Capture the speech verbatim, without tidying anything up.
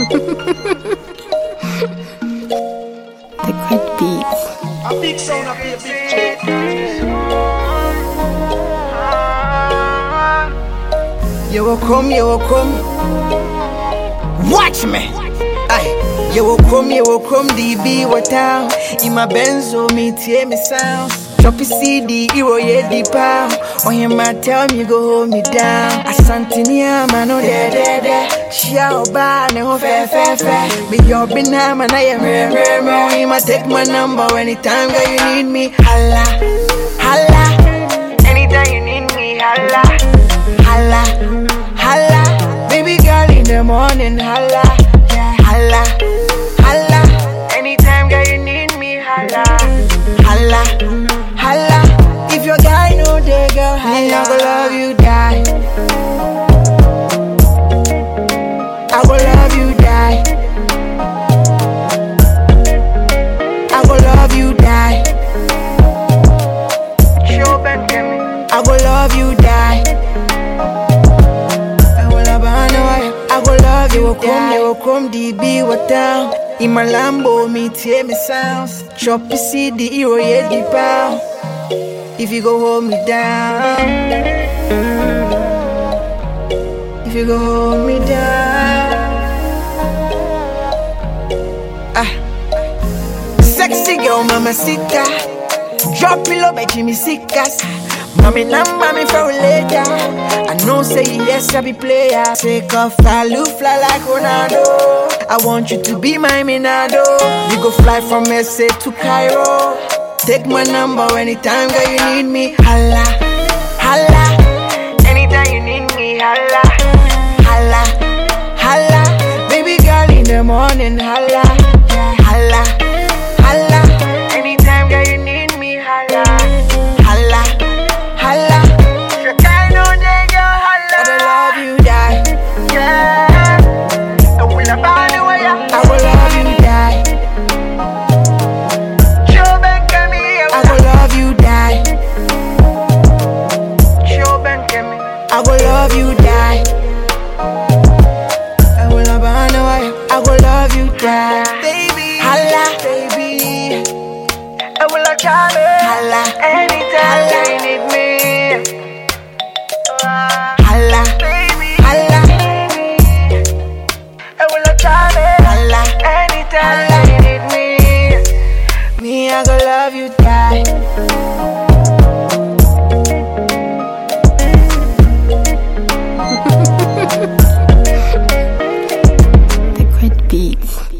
The great beats. A big sound up here, big check. You will come, you will come. Watch me. Aye. You will come, you will come. D B what town? In my benzo, me tear me sound. Choppy C D, hero yeah deep out. On your man tell me go hold me down. Asantinia man no de de de. Shout ba ne ho fe fe fe. Be your bina man I am re re re. You might take my number anytime that you need me. Holla, holla. Anytime you need me, holla, holla, holla. Baby girl in the morning, holla, yeah, holla, holla. Anytime that you need me, holla, holla. Holla, if your guy know they girl, holla, I go love you die. I go love you die. I go love you die. Show Ben Kemi. I go love you die. I go love you. I go love you. Come, they will come. D B what down. In my Lambo, me tear me sounds. Choppy C D, hero yeah deep out. If you go hold me down, if you go hold me down, ah, sexy girl, mamacita, drop it low by Jimmy Sickas. Mommy, now mommy for later. I know say yes, I be player. Take off, fly, look, fly like Ronaldo. I want you to be my Minado. We go fly from S A to Cairo. Take my number anytime that you need me. Holla, holla. Anytime you need me, holla, holla, holla. Baby girl in the morning, holla, yeah, holla, holla. Anytime that you need me, holla, holla, holla. Your guy know they go holla. I will love you die, yeah. I will love you, I will love you die. I go love you die. Show Ben Kemi. I go love you die. I will love you. I go love you die. Baby, holla, baby. I will love Charlie. Holla, anytime you need me. Holla, baby, holla. I will love Charlie. Holla, anytime you need me. Me, I go love you die. The great beats.